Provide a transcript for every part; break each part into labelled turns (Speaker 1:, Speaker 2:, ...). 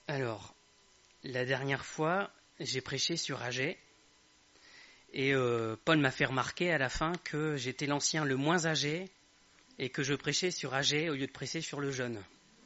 Speaker 1: Alors, la dernière fois, j'ai prêché sur Agé et Paul m'a fait remarquer à la fin que j'étais l'ancien le moins âgé et que je prêchais sur Agé au lieu de prêcher sur le jeune.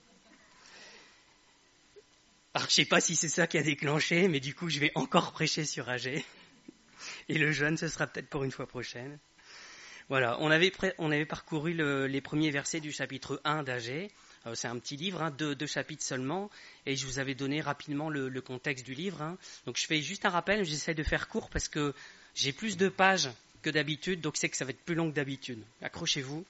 Speaker 1: Alors, je ne sais pas si c'est ça qui a déclenché, mais du coup, je vais encore prêcher sur Agé. Et le jeune, ce sera peut-être pour une fois prochaine. Voilà, on avait parcouru les premiers versets du chapitre 1 d'Agé. C'est un petit livre, deux chapitres seulement, et je vous avais donné rapidement le contexte du livre. Donc je fais juste un rappel, j'essaie de faire court parce que j'ai plus de pages que d'habitude, donc c'est que ça va être plus long que d'habitude. Accrochez-vous.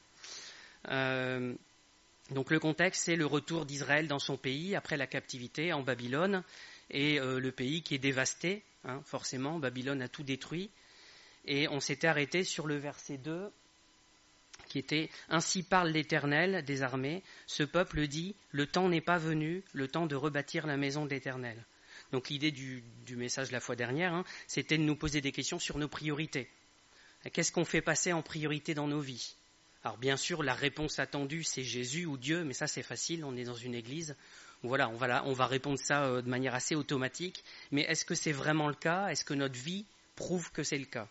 Speaker 1: Donc le contexte, c'est le retour d'Israël dans son pays après la captivité en Babylone, et le pays qui est dévasté, forcément, Babylone a tout détruit. Et on s'était arrêté sur le verset 2, qui était « Ainsi parle l'Éternel des armées, ce peuple dit, le temps n'est pas venu, le temps de rebâtir la maison de l'Éternel. » Donc l'idée du message la fois dernière, c'était de nous poser des questions sur nos priorités. Qu'est-ce qu'on fait passer en priorité dans nos vies ? Alors bien sûr, la réponse attendue, c'est Jésus ou Dieu, mais ça c'est facile, on est dans une église. Voilà, on va répondre ça de manière assez automatique. Mais est-ce que c'est vraiment le cas ? Est-ce que notre vie prouve que c'est le cas ?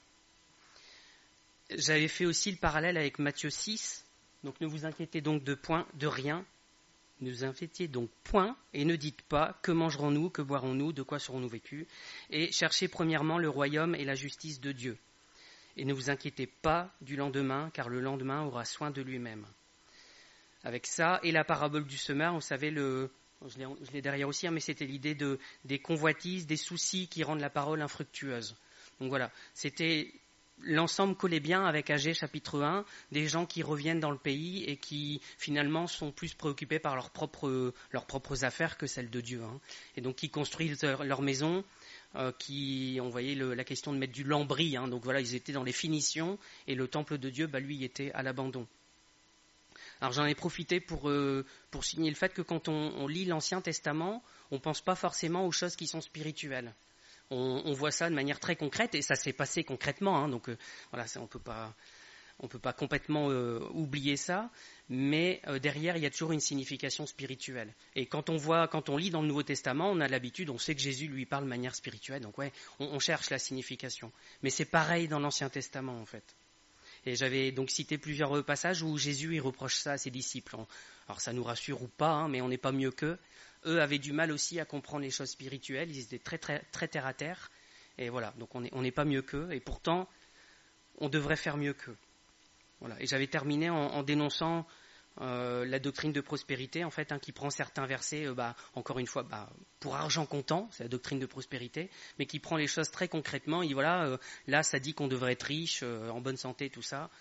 Speaker 1: J'avais fait aussi le parallèle avec Matthieu 6, donc ne vous inquiétez donc de rien, ne vous inquiétez donc point, et ne dites pas que mangerons-nous, que boirons-nous, de quoi serons-nous vêtus, et cherchez premièrement le royaume et la justice de Dieu. Et ne vous inquiétez pas du lendemain, car le lendemain aura soin de lui-même. Avec ça, et la parabole du semeur, vous savez, je l'ai derrière aussi, mais c'était l'idée des convoitises, des soucis qui rendent la parole infructueuse. Donc voilà, l'ensemble collait bien avec Agé chapitre 1, des gens qui reviennent dans le pays et qui finalement sont plus préoccupés par leurs propres affaires que celles de Dieu. Et donc qui construisent leur maison, on voyait la question de mettre du lambris, donc voilà, ils étaient dans les finitions et le temple de Dieu, lui, était à l'abandon. Alors j'en ai profité pour signer le fait que quand on lit l'Ancien Testament, on ne pense pas forcément aux choses qui sont spirituelles. On voit ça de manière très concrète, et ça s'est passé concrètement, donc voilà, on peut pas complètement oublier ça, mais derrière il y a toujours une signification spirituelle. Et quand on lit dans le Nouveau Testament, on a l'habitude, on sait que Jésus lui parle de manière spirituelle, donc ouais, on cherche la signification. Mais c'est pareil dans l'Ancien Testament en fait. Et j'avais donc cité plusieurs passages où Jésus il reproche ça à ses disciples. Alors ça nous rassure ou pas, mais on n'est pas mieux qu'eux. Eux avaient du mal aussi à comprendre les choses spirituelles, ils étaient très, très, très terre à terre. Et voilà, donc on n'est pas mieux qu'eux, et pourtant, on devrait faire mieux qu'eux. Voilà. Et j'avais terminé en dénonçant la doctrine de prospérité, en fait, qui prend certains versets, encore une fois, pour argent comptant, c'est la doctrine de prospérité, mais qui prend les choses très concrètement. Et voilà, là, ça dit qu'on devrait être riche, en bonne santé, tout ça,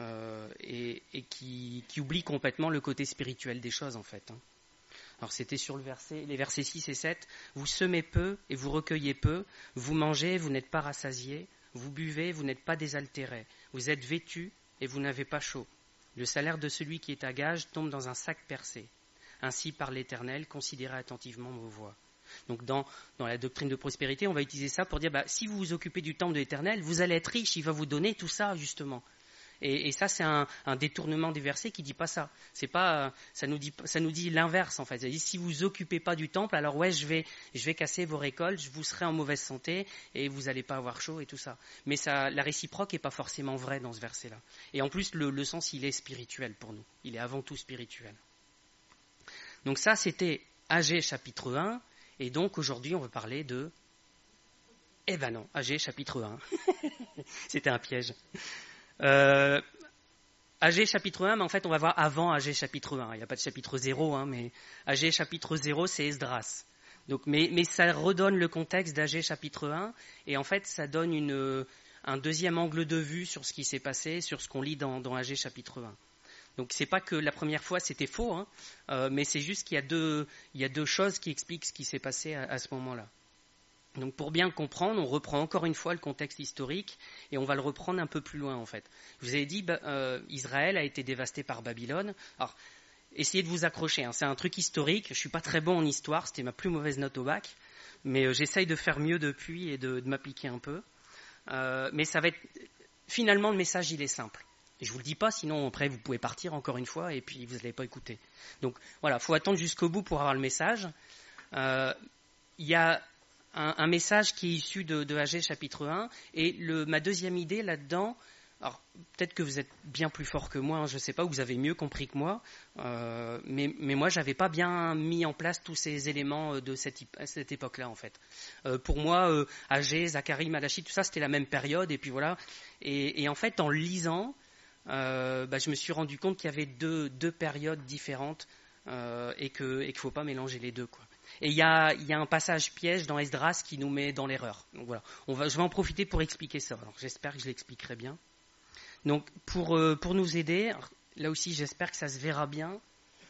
Speaker 1: et qui oublie complètement le côté spirituel des choses, en fait. Alors c'était sur les versets 6 et 7. Vous semez peu et vous recueillez peu. Vous mangez, vous n'êtes pas rassasiés. Vous buvez, vous n'êtes pas désaltérés. Vous êtes vêtus et vous n'avez pas chaud. Le salaire de celui qui est à gage tombe dans un sac percé. Ainsi parle l'Éternel, considérez attentivement vos voies. Donc dans la doctrine de prospérité, on va utiliser ça pour dire, si vous vous occupez du temple de l'Éternel, vous allez être riche, il va vous donner tout ça justement. Et ça, c'est un détournement des versets qui ne dit pas ça. C'est pas, ça nous dit l'inverse, en fait. Ça dit, si vous vous occupez pas du temple, alors ouais, je vais casser vos récoltes, vous serez en mauvaise santé et vous n'allez pas avoir chaud et tout ça. Mais ça, la réciproque n'est pas forcément vraie dans ce verset-là. Et en plus, le sens, il est spirituel pour nous. Il est avant tout spirituel. Donc ça, c'était Agé chapitre 1. Et donc, aujourd'hui, on va parler de... Eh ben non, Agé chapitre 1. C'était un piège. Agé chapitre 1, mais en fait on va voir avant Agé chapitre 1, il n'y a pas de chapitre 0, mais Agé chapitre 0 c'est Esdras. Donc, mais ça redonne le contexte d'Agé chapitre 1, et en fait ça donne un deuxième angle de vue sur ce qui s'est passé, sur ce qu'on lit dans Agé chapitre 1. Donc c'est pas que la première fois c'était faux, mais c'est juste qu'il y a deux choses qui expliquent ce qui s'est passé à ce moment-là. Donc pour bien le comprendre, on reprend encore une fois le contexte historique et on va le reprendre un peu plus loin en fait. Je vous ai dit, Israël a été dévasté par Babylone. Alors, essayez de vous accrocher, c'est un truc historique. Je ne suis pas très bon en histoire, c'était ma plus mauvaise note au bac, mais j'essaye de faire mieux depuis et de m'appliquer un peu. Mais ça va être... Finalement, le message, il est simple. Et je ne vous le dis pas, sinon après vous pouvez partir encore une fois et puis vous n'allez pas écouter. Donc voilà, il faut attendre jusqu'au bout pour avoir le message. Il y a un message qui est issu de Agé chapitre 1, et ma deuxième idée là-dedans, alors peut-être que vous êtes bien plus fort que moi, je ne sais pas, ou vous avez mieux compris que moi, mais moi j'avais pas bien mis en place tous ces éléments de cette époque-là en fait. Pour moi, Agé, Zacharie, Malachie, tout ça c'était la même période, et puis voilà. Et en fait en lisant, je me suis rendu compte qu'il y avait deux périodes différentes, et qu'il ne faut pas mélanger les deux, quoi. Et il y a un passage piège dans Esdras qui nous met dans l'erreur. Donc voilà, je vais en profiter pour expliquer ça. Alors, j'espère que je l'expliquerai bien. Donc pour nous aider, là aussi j'espère que ça se verra bien.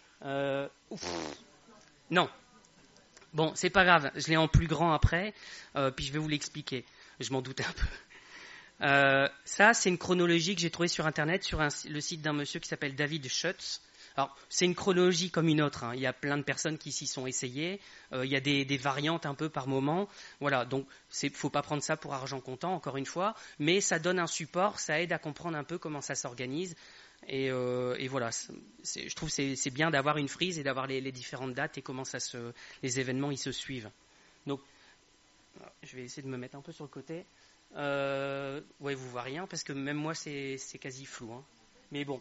Speaker 1: Non, bon c'est pas grave, je l'ai en plus grand après, puis je vais vous l'expliquer. Je m'en doutais un peu. Ça c'est une chronologie que j'ai trouvée sur internet, sur le site d'un monsieur qui s'appelle David Schutz. Alors, c'est une chronologie comme une autre, hein. Il y a plein de personnes qui s'y sont essayées. Il y a des variantes un peu par moment. Voilà, donc il ne faut pas prendre ça pour argent comptant, encore une fois. Mais ça donne un support, ça aide à comprendre un peu comment ça s'organise. Et voilà, je trouve que c'est bien d'avoir une frise et d'avoir les différentes dates et comment les événements ils se suivent. Donc, je vais essayer de me mettre un peu sur le côté. Ouais, vous ne voyez rien parce que même moi c'est quasi flou, hein. Mais bon.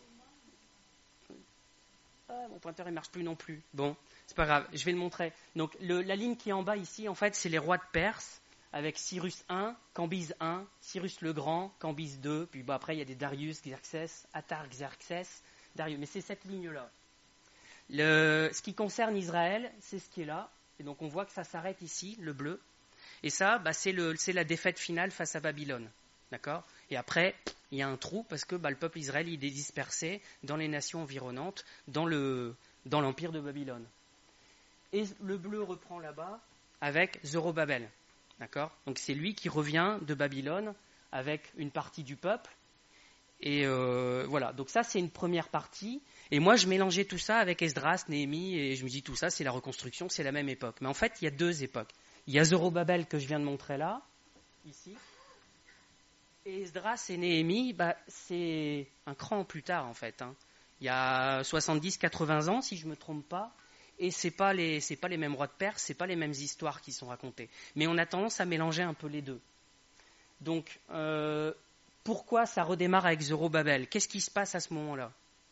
Speaker 1: Mon pointeur ne marche plus non plus. Bon, c'est pas grave, je vais le montrer. Donc la ligne qui est en bas ici, en fait, c'est les rois de Perse, avec Cyrus I, Cambyse I, Cyrus le Grand, Cambyse II, puis après il y a des Darius, Xerxès, Atarxerxès, Darius. Mais c'est cette ligne-là. Ce qui concerne Israël, c'est ce qui est là. Et donc on voit que ça s'arrête ici, le bleu. Et ça, c'est la défaite finale face à Babylone. D'accord ? Et après, il y a un trou parce que le peuple Israël il est dispersé dans les nations environnantes, dans l'empire de Babylone. Et le bleu reprend là-bas avec Zorobabel. D'accord ? Donc c'est lui qui revient de Babylone avec une partie du peuple. Et voilà, donc ça c'est une première partie. Et moi je mélangeais tout ça avec Esdras, Néhémie, et je me dis tout ça c'est la reconstruction, c'est la même époque. Mais en fait il y a deux époques. Il y a Zorobabel que je viens de montrer là, ici. Et Esdras et Néhémie, c'est un cran plus tard en fait, hein. Il y a 70-80 ans si je ne me trompe pas, et c'est pas les mêmes rois de Perse, c'est pas les mêmes histoires qui sont racontées. Mais on a tendance à mélanger un peu les deux. Donc pourquoi ça redémarre avec Zorobabel ? Qu'est-ce qui se passe à ce moment-là ?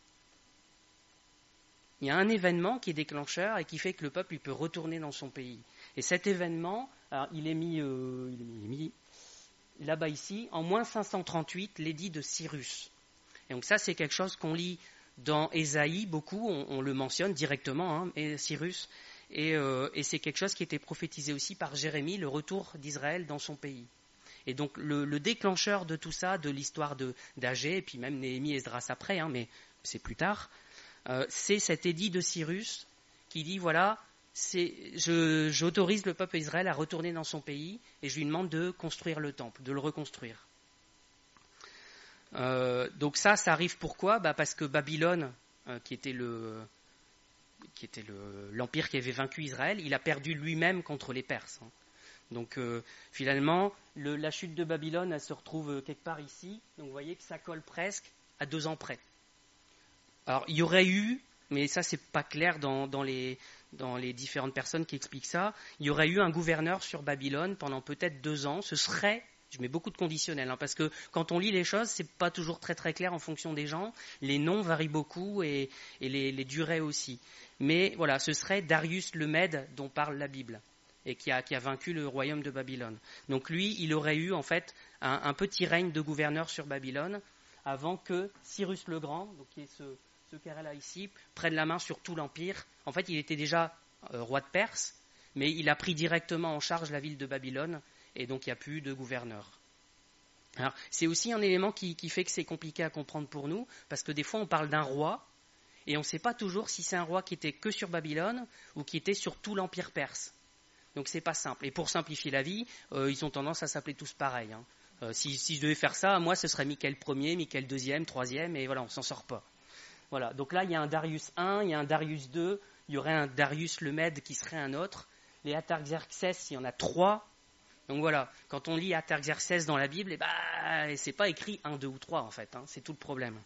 Speaker 1: Il y a un événement qui est déclencheur et qui fait que le peuple il peut retourner dans son pays. Et cet événement, alors, il est mis là-bas ici, en moins 538, l'édit de Cyrus. Et donc ça, c'est quelque chose qu'on lit dans Ésaïe, beaucoup, on le mentionne directement, hein, et Cyrus, et c'est quelque chose qui était prophétisé aussi par Jérémie, le retour d'Israël dans son pays. Et donc le déclencheur de tout ça, de l'histoire d'Agé, et puis même Néhémie et Esdras après, hein, mais c'est plus tard, c'est cet édit de Cyrus qui dit, voilà, j'autorise le peuple d'Israël à retourner dans son pays et je lui demande de construire le temple, de le reconstruire. Donc ça arrive pourquoi ? Parce que Babylone, qui était l'empire qui avait vaincu Israël, il a perdu lui-même contre les Perses. Hein. Donc finalement, la chute de Babylone, elle se retrouve quelque part ici. Donc vous voyez que ça colle presque à 2 ans près. Alors il y aurait eu, mais ça c'est pas clair dans les différentes personnes qui expliquent ça, il y aurait eu un gouverneur sur Babylone pendant peut-être 2 ans. Ce serait, je mets beaucoup de conditionnels, hein, parce que quand on lit les choses, c'est pas toujours très très clair en fonction des gens. Les noms varient beaucoup et les durées aussi. Mais voilà, ce serait Darius le Mède dont parle la Bible et qui a vaincu le royaume de Babylone. Donc lui, il aurait eu en fait un petit règne de gouverneur sur Babylone avant que Cyrus le Grand, donc qui est ce carré-là ici, prenne la main sur tout l'empire. En fait, il était déjà roi de Perse, mais il a pris directement en charge la ville de Babylone, et donc il n'y a plus de gouverneur. Alors, c'est aussi un élément qui fait que c'est compliqué à comprendre pour nous, parce que des fois on parle d'un roi, et on ne sait pas toujours si c'est un roi qui était que sur Babylone, ou qui était sur tout l'empire perse. Donc c'est pas simple. Et pour simplifier la vie, ils ont tendance à s'appeler tous pareil. Hein. Si je devais faire ça, moi ce serait Michael Ier, Michael II, troisième, et voilà, on ne s'en sort pas. Voilà, donc là, il y a un Darius I, il y a un Darius II, il y aurait un Darius le Mède qui serait un autre. Les Atarxerxès, il y en a 3. Donc voilà, quand on lit Atarxerxès dans la Bible, c'est pas écrit 1, 2 ou 3 en fait, hein, c'est tout le problème.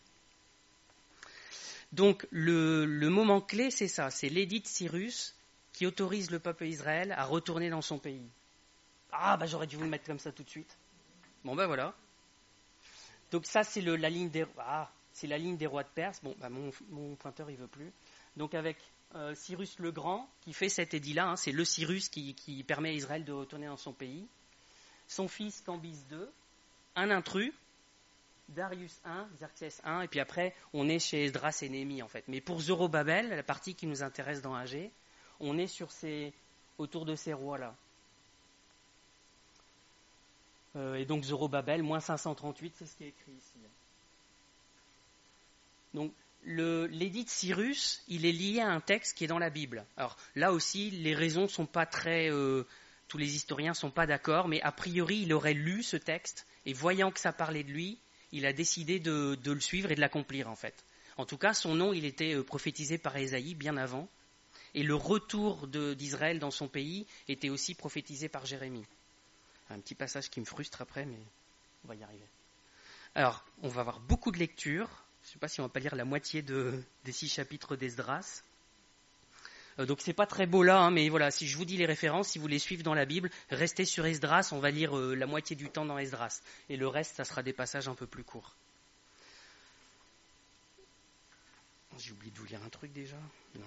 Speaker 1: Donc le moment clé, c'est ça, c'est l'édit de Cyrus qui autorise le peuple d'Israël à retourner dans son pays. Ah, j'aurais dû vous le mettre comme ça tout de suite. Bon, voilà. Donc ça, c'est la ligne des rois de Perse. Bon, mon pointeur, il veut plus. Donc avec Cyrus le Grand, qui fait cet édit-là, c'est le Cyrus qui permet à Israël de retourner dans son pays. Son fils Cambyse II, un intrus, Darius I, Xerxès I, et puis après, on est chez Esdras et Néhémie, en fait. Mais pour Zorobabel, la partie qui nous intéresse dans AG, on est autour de ces rois-là. Et donc Zorobabel, moins 538, c'est ce qui est écrit ici. Donc, l'édit de Cyrus, il est lié à un texte qui est dans la Bible. Alors là aussi, les raisons ne sont pas très... tous les historiens ne sont pas d'accord, mais a priori, il aurait lu ce texte, et voyant que ça parlait de lui, il a décidé de le suivre et de l'accomplir, en fait. En tout cas, son nom, il était prophétisé par Ésaïe bien avant, et le retour d'Israël dans son pays était aussi prophétisé par Jérémie. Un petit passage qui me frustre après, mais on va y arriver. Alors, on va avoir beaucoup de lectures. Je ne sais pas si on ne va pas lire la moitié des 6 chapitres d'Esdras. Donc c'est pas très beau là, mais voilà, si je vous dis les références, si vous les suivez dans la Bible, restez sur Esdras, on va lire la moitié du temps dans Esdras. Et le reste, ça sera des passages un peu plus courts. J'ai oublié de vous lire un truc déjà. Non.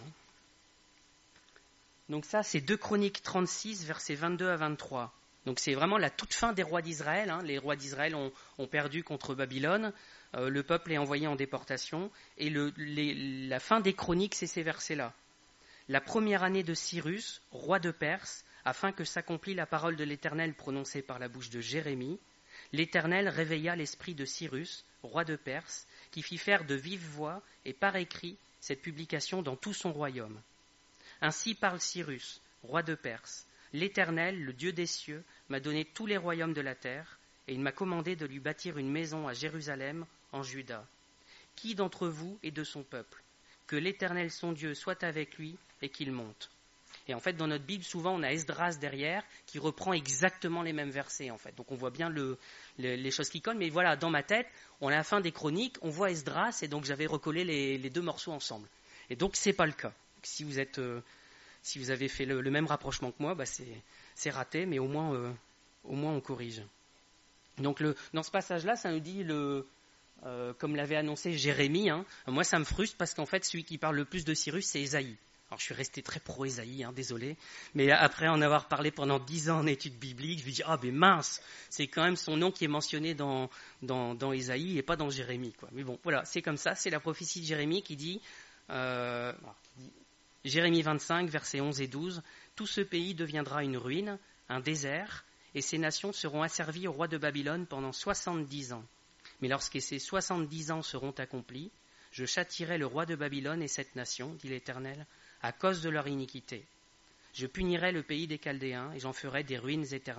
Speaker 1: Donc ça, c'est 2 Chroniques 36, versets 22 à 23. Donc c'est vraiment la toute fin des rois d'Israël. Les rois d'Israël ont perdu contre Babylone. Le peuple est envoyé en déportation. Et la fin des Chroniques, c'est ces versets-là. La première année de Cyrus, roi de Perse, afin que s'accomplît la parole de l'Éternel prononcée par la bouche de Jérémie, l'Éternel réveilla l'esprit de Cyrus, roi de Perse, qui fit faire de vive voix et par écrit cette publication dans tout son royaume. Ainsi parle Cyrus, roi de Perse. L'Éternel, le Dieu des cieux, m'a donné tous les royaumes de la terre, et il m'a commandé de lui bâtir une maison à Jérusalem, en Juda. Qui d'entre vous est de son peuple? Que l'Éternel son Dieu soit avec lui et qu'il monte. Et en fait, dans notre Bible, souvent, on a Esdras derrière qui reprend exactement les mêmes versets, en fait. Donc on voit bien les choses qui collent. Mais voilà, dans ma tête, on est à la fin des Chroniques, on voit Esdras, et donc j'avais recollé les 2 morceaux ensemble. Et donc, c'est pas le cas. Si vous avez fait le même rapprochement que moi, c'est raté, mais au moins on corrige. Donc dans ce passage-là, ça nous dit comme l'avait annoncé Jérémie, moi ça me frustre parce qu'en fait celui qui parle le plus de Cyrus, c'est Ésaïe. Alors je suis resté très pro-Ésaïe, désolé, mais après en avoir parlé pendant 10 ans en études bibliques, je me dis mais mince, c'est quand même son nom qui est mentionné dans Ésaïe et pas dans Jérémie, quoi. Mais bon, voilà, c'est comme ça, c'est la prophétie de Jérémie qui dit Jérémie 25, versets 11 et 12, « Tout ce pays deviendra une ruine, un désert, et ces nations seront asservies au roi de Babylone pendant 70 ans. Mais lorsque ces 70 ans seront accomplis, je châtierai le roi de Babylone et cette nation, dit l'Éternel, à cause de leur iniquité. Je punirai le pays des Chaldéens et j'en ferai des ruines éternelles. »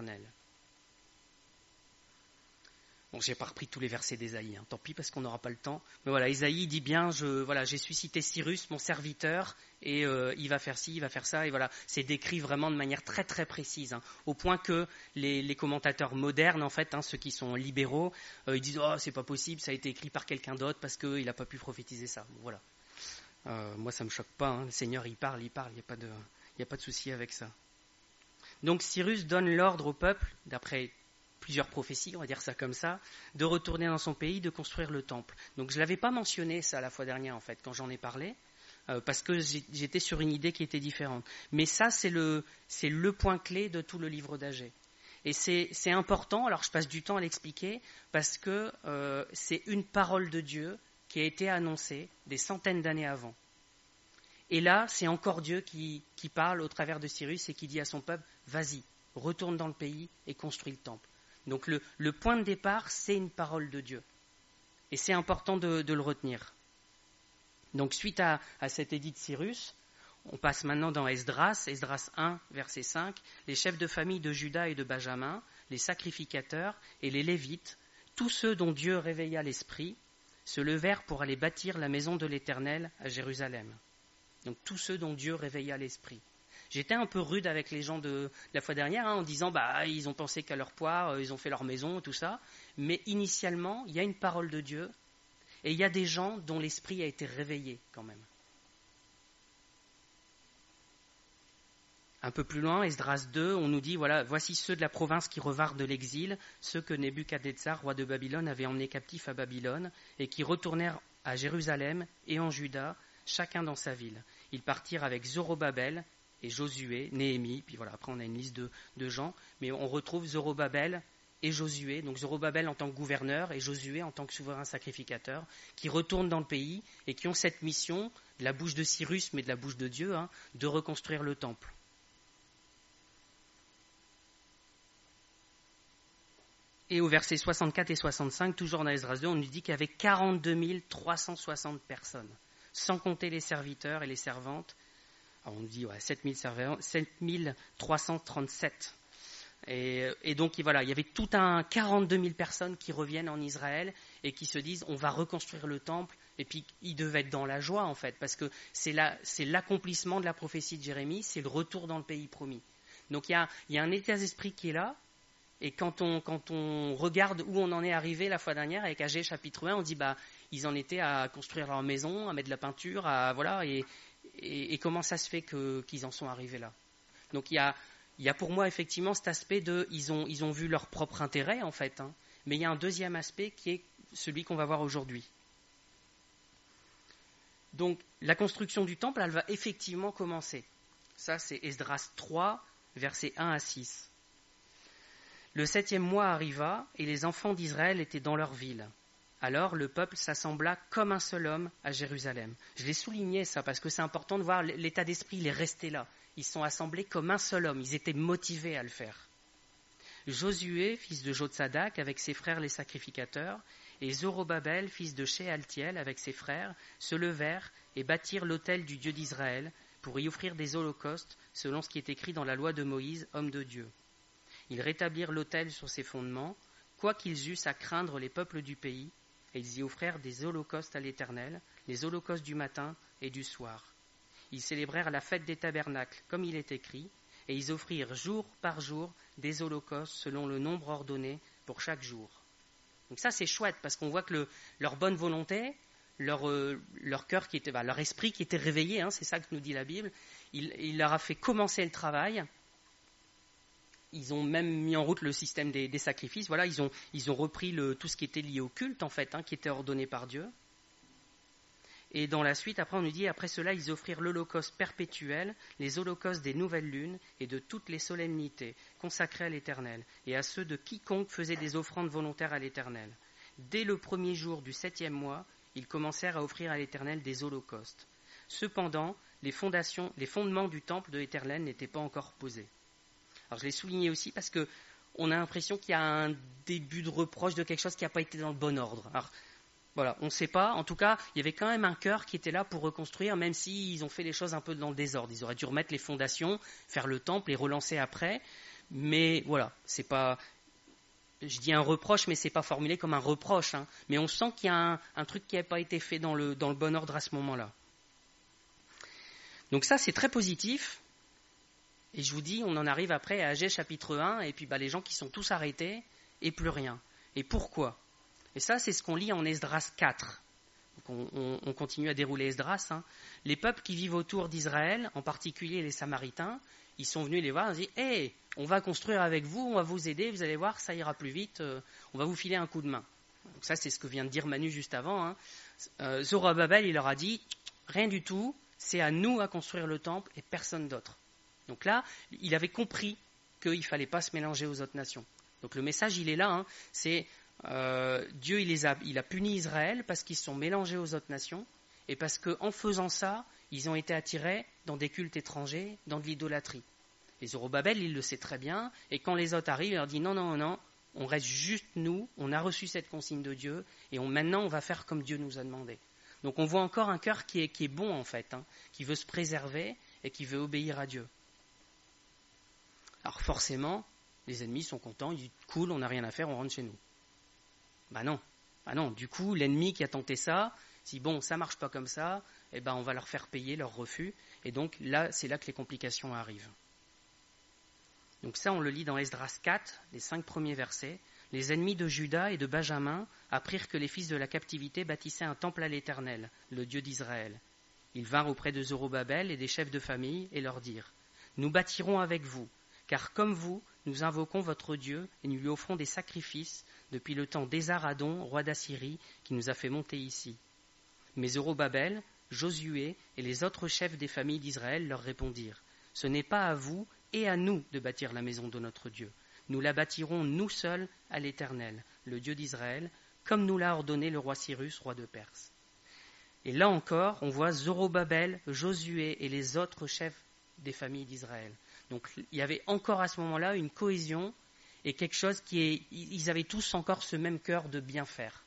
Speaker 1: Bon, je n'ai pas repris tous les versets d'Ésaïe, tant pis parce qu'on n'aura pas le temps. Mais voilà, Ésaïe dit bien, j'ai suscité Cyrus, mon serviteur, et il va faire ci, il va faire ça, et voilà. C'est décrit vraiment de manière très très précise, au point que les commentateurs modernes, en fait, ceux qui sont libéraux, ils disent « Oh, c'est pas possible, ça a été écrit par quelqu'un d'autre parce qu'il n'a pas pu prophétiser ça. » Bon, voilà. Moi, ça ne me choque pas, le Seigneur, il parle, il n'y a pas de souci avec ça. Donc Cyrus donne l'ordre au peuple, d'après plusieurs prophéties, on va dire ça comme ça, de retourner dans son pays, de construire le temple. Donc je ne l'avais pas mentionné ça la fois dernière, en fait, quand j'en ai parlé, parce que j'étais sur une idée qui était différente. Mais ça, c'est le point clé de tout le livre d'Agé. Et c'est important, alors je passe du temps à l'expliquer, parce que c'est une parole de Dieu qui a été annoncée des centaines d'années avant. Et là, c'est encore Dieu qui parle au travers de Cyrus et qui dit à son peuple, vas-y, retourne dans le pays et construis le temple. Donc le point de départ, c'est une parole de Dieu. Et c'est important de le retenir. Donc suite à cet édit de Cyrus, on passe maintenant dans Esdras 1, verset 5, les chefs de famille de Juda et de Benjamin, les sacrificateurs et les Lévites, tous ceux dont Dieu réveilla l'esprit, se levèrent pour aller bâtir la maison de l'Éternel à Jérusalem. Donc tous ceux dont Dieu réveilla l'esprit. J'étais un peu rude avec les gens de la fois dernière, en disant ils ont pensé qu'à leur poire, ils ont fait leur maison, tout ça. Mais initialement, il y a une parole de Dieu et il y a des gens dont l'esprit a été réveillé quand même. Un peu plus loin, Esdras 2, on nous dit, voilà, voici ceux de la province qui revinrent de l'exil, ceux que Nebuchadnezzar, roi de Babylone, avait emmenés captifs à Babylone, et qui retournèrent à Jérusalem et en Juda, chacun dans sa ville. Ils partirent avec Zorobabel et Josué, Néhémie, puis voilà, après on a une liste de gens, mais on retrouve Zorobabel et Josué, donc Zorobabel en tant que gouverneur et Josué en tant que souverain sacrificateur, qui retournent dans le pays et qui ont cette mission, de la bouche de Cyrus, mais de la bouche de Dieu, de reconstruire le temple. Et au verset 64 et 65, toujours dans Esdras 2, on nous dit qu'il y avait 42 360 personnes, sans compter les serviteurs et les servantes. Alors on nous dit 7337. Et donc voilà, il y avait tout un 42 000 personnes qui reviennent en Israël et qui se disent on va reconstruire le temple. Et puis ils devaient être dans la joie en fait, parce que c'est l'accomplissement de la prophétie de Jérémie, c'est le retour dans le pays promis. Donc il y a un état d'esprit qui est là. Et quand on regarde où on en est arrivé la fois dernière avec Agé chapitre 1, on dit ils en étaient à construire leur maison, à mettre de la peinture, et comment ça se fait qu'ils en sont arrivés là. Donc il y a pour moi effectivement cet aspect de ils ont vu leur propre intérêt en fait, mais il y a un deuxième aspect qui est celui qu'on va voir aujourd'hui. Donc la construction du temple, elle va effectivement commencer. Ça c'est Esdras 3, versets 1 à 6. Le 7e mois arriva, et les enfants d'Israël étaient dans leur ville. Alors le peuple s'assembla comme un seul homme à Jérusalem. Je l'ai souligné ça, parce que c'est important de voir l'état d'esprit, il est resté là. Ils sont assemblés comme un seul homme, ils étaient motivés à le faire. Josué, fils de Jotsadak, avec ses frères les sacrificateurs, et Zorobabel, fils de Shealtiel, avec ses frères, se levèrent et bâtirent l'autel du Dieu d'Israël, pour y offrir des holocaustes, selon ce qui est écrit dans la loi de Moïse, homme de Dieu. Ils rétablirent l'autel sur ses fondements, quoiqu'ils eussent à craindre les peuples du pays, et ils y offrèrent des holocaustes à l'Éternel, les holocaustes du matin et du soir. Ils célébrèrent la fête des tabernacles, comme il est écrit, et ils offrirent jour par jour des holocaustes selon le nombre ordonné pour chaque jour. Donc ça c'est chouette, parce qu'on voit que leur bonne volonté, leur cœur qui était, leur esprit qui était réveillé, c'est ça que nous dit la Bible, il leur a fait commencer le travail. Ils ont même mis en route le système des sacrifices. Voilà, ils ont repris tout ce qui était lié au culte, en fait, qui était ordonné par Dieu. Et dans la suite, après, on nous dit, après cela, ils offrirent l'holocauste perpétuel, les holocaustes des nouvelles lunes et de toutes les solennités consacrées à l'Éternel, et à ceux de quiconque faisait des offrandes volontaires à l'Éternel. Dès le premier jour du 7e mois, ils commencèrent à offrir à l'Éternel des holocaustes. Cependant, les fondements du temple de l'Éternel n'étaient pas encore posés. Alors je l'ai souligné aussi parce qu'on a l'impression qu'il y a un début de reproche de quelque chose qui n'a pas été dans le bon ordre. Alors voilà, on ne sait pas. En tout cas, il y avait quand même un cœur qui était là pour reconstruire, même s'ils ont fait les choses un peu dans le désordre. Ils auraient dû remettre les fondations, faire le temple et relancer après. Mais voilà, c'est pas... Je dis un reproche, mais ce n'est pas formulé comme un reproche. Mais on sent qu'il y a un truc qui n'a pas été fait dans le bon ordre à ce moment-là. Donc ça, c'est très positif. Et je vous dis, on en arrive après à Agé chapitre 1, et puis les gens qui sont tous arrêtés, et plus rien. Et pourquoi ? Et ça, c'est ce qu'on lit en Esdras 4. Donc on continue à dérouler Esdras. Les peuples qui vivent autour d'Israël, en particulier les Samaritains, ils sont venus les voir, ils ont dit « Hey, on va construire avec vous, on va vous aider, vous allez voir, ça ira plus vite, on va vous filer un coup de main. » Donc ça, c'est ce que vient de dire Manu juste avant. Zorobabel, il leur a dit « Rien du tout, c'est à nous à construire le temple et personne d'autre. » Donc là, il avait compris qu'il ne fallait pas se mélanger aux autres nations. Donc le message, il est là, c'est Dieu, il a puni Israël parce qu'ils se sont mélangés aux autres nations et parce qu'en faisant ça, ils ont été attirés dans des cultes étrangers, dans de l'idolâtrie. Et Zorobabel, il le sait très bien, et quand les autres arrivent, il leur dit non, on reste juste nous, on a reçu cette consigne de Dieu, et maintenant on va faire comme Dieu nous a demandé. Donc on voit encore un cœur qui est bon en fait, qui veut se préserver et qui veut obéir à Dieu. Alors forcément, les ennemis sont contents, ils disent cool, on n'a rien à faire, on rentre chez nous. Non, du coup l'ennemi qui a tenté ça, si bon ça marche pas comme ça, on va leur faire payer leur refus, et donc là c'est là que les complications arrivent. Donc ça on le lit dans Esdras 4, les 5 premiers versets. Les ennemis de Juda et de Benjamin apprirent que les fils de la captivité bâtissaient un temple à l'Éternel, le Dieu d'Israël. Ils vinrent auprès de Zorobabel et des chefs de famille et leur dirent Nous bâtirons avec vous, car comme vous, nous invoquons votre Dieu et nous lui offrons des sacrifices depuis le temps d'Ésaradon, roi d'Assyrie, qui nous a fait monter ici. » Mais Zorobabel, Josué et les autres chefs des familles d'Israël leur répondirent : « Ce n'est pas à vous et à nous de bâtir la maison de notre Dieu. Nous la bâtirons nous seuls à l'Éternel, le Dieu d'Israël, comme nous l'a ordonné le roi Cyrus, roi de Perse. » Et là encore, on voit Zorobabel, Josué et les autres chefs des familles d'Israël. Donc il y avait encore à ce moment-là une cohésion et quelque chose ils avaient tous encore ce même cœur de bien faire.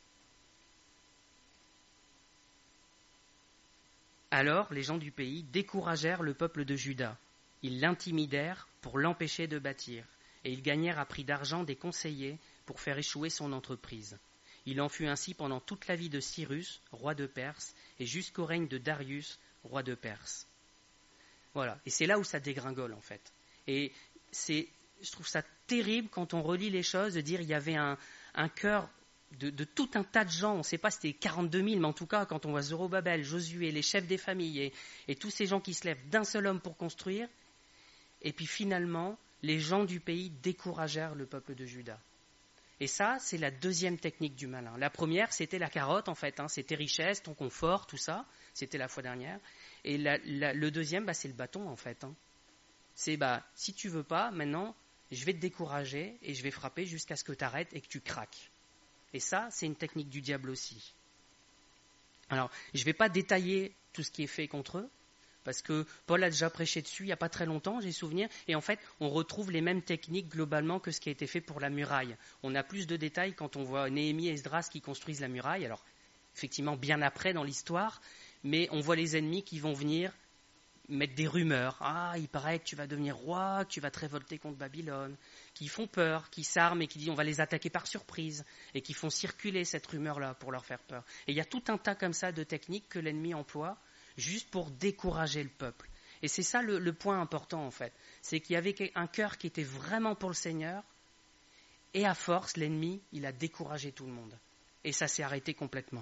Speaker 1: Alors les gens du pays découragèrent le peuple de Juda. Ils l'intimidèrent pour l'empêcher de bâtir, et ils gagnèrent à prix d'argent des conseillers pour faire échouer son entreprise. Il en fut ainsi pendant toute la vie de Cyrus, roi de Perse, et jusqu'au règne de Darius, roi de Perse. Voilà, et c'est là où ça dégringole en fait. Et je trouve ça terrible quand on relit les choses, de dire il y avait un cœur de tout un tas de gens, on ne sait pas si c'était 42 000, mais en tout cas quand on voit Zorobabel, Josué, les chefs des familles et tous ces gens qui se lèvent d'un seul homme pour construire, et puis finalement les gens du pays découragèrent le peuple de Juda. Et ça, c'est la deuxième technique du malin. La première, c'était la carotte, en fait. C'était richesse, ton confort, tout ça. C'était la fois dernière. Et le deuxième, c'est le bâton, en fait. C'est, si tu veux pas, maintenant, je vais te décourager et je vais frapper jusqu'à ce que tu arrêtes et que tu craques. Et ça, c'est une technique du diable aussi. Alors, je ne vais pas détailler tout ce qui est fait contre eux, parce que Paul a déjà prêché dessus il n'y a pas très longtemps, j'ai souvenir, et en fait, on retrouve les mêmes techniques globalement que ce qui a été fait pour la muraille. On a plus de détails quand on voit Néhémie et Esdras qui construisent la muraille, alors effectivement bien après dans l'histoire, mais on voit les ennemis qui vont venir mettre des rumeurs. Ah, il paraît que tu vas devenir roi, que tu vas te révolter contre Babylone, qui font peur, qui s'arment et qui disent on va les attaquer par surprise, et qui font circuler cette rumeur-là pour leur faire peur. Et il y a tout un tas comme ça de techniques que l'ennemi emploie, juste pour décourager le peuple. Et c'est ça le point important en fait. C'est qu'il y avait un cœur qui était vraiment pour le Seigneur, et à force, l'ennemi, il a découragé tout le monde. Et ça s'est arrêté complètement.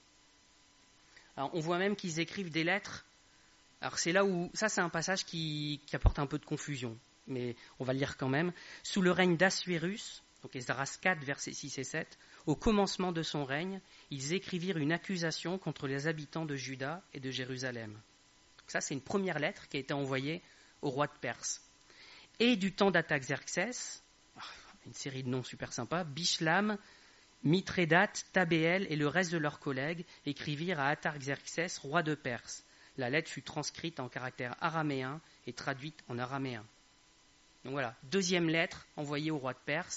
Speaker 1: Alors on voit même qu'ils écrivent des lettres. Alors c'est là où, ça c'est un passage qui apporte un peu de confusion, mais on va le lire quand même. Sous le règne d'Assuérus, donc Esdras 4, versets 6 et 7, au commencement de son règne, ils écrivirent une accusation contre les habitants de Juda et de Jérusalem. Donc ça, c'est une première lettre qui a été envoyée au roi de Perse. Et du temps d'Artaxerxès, une série de noms super sympas, Bishlam, Mithrédate, Tabéel et le reste de leurs collègues écrivirent à Artaxerxès, roi de Perse. La lettre fut transcrite en caractère araméen et traduite en araméen. Donc voilà, deuxième lettre envoyée au roi de Perse.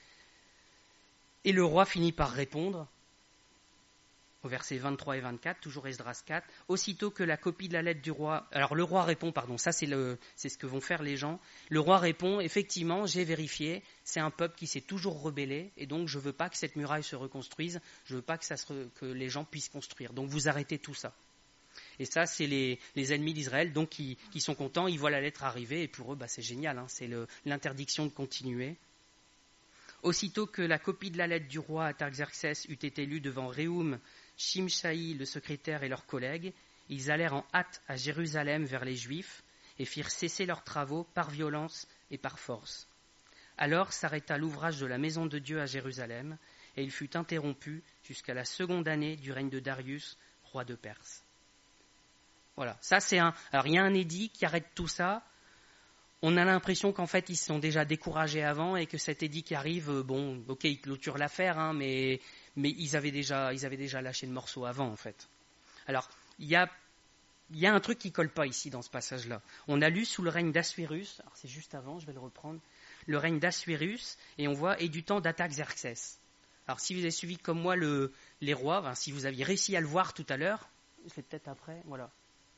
Speaker 1: Et le roi finit par répondre, au verset 23 et 24, toujours Esdras 4, aussitôt que la copie de la lettre du roi... Alors le roi répond, ça c'est ce que vont faire les gens. Le roi répond, effectivement, j'ai vérifié, c'est un peuple qui s'est toujours rebellé, et donc je ne veux pas que cette muraille se reconstruise, je ne veux pas que les gens puissent construire. Donc vous arrêtez tout ça. Et ça, c'est les ennemis d'Israël donc qui sont contents, ils voient la lettre arriver, et pour eux, c'est génial, c'est l'interdiction de continuer. Aussitôt que la copie de la lettre du roi Artaxerxès eut été lue devant Réhoum, Shimshaï, le secrétaire et leurs collègues, ils allèrent en hâte à Jérusalem vers les Juifs et firent cesser leurs travaux par violence et par force. Alors s'arrêta l'ouvrage de la maison de Dieu à Jérusalem, et il fut interrompu jusqu'à la seconde année du règne de Darius, roi de Perse. Voilà, ça c'est alors il y a un édit qui arrête tout ça. On a l'impression qu'en fait, ils se sont déjà découragés avant et que cet édit qui arrive, ok, ils clôturent l'affaire, mais ils avaient déjà lâché le morceau avant, en fait. Alors, il y a un truc qui colle pas ici dans ce passage-là. On a lu sous le règne d'Assuérus, alors c'est juste avant, je vais le reprendre, le règne d'Assuérus, et on voit, et du temps d'Artaxerxès. Alors, si vous avez suivi comme moi les rois, si vous aviez réussi à le voir tout à l'heure, c'est peut-être après, voilà.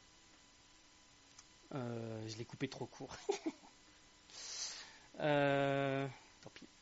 Speaker 1: Je l'ai coupé trop court. Tant pis.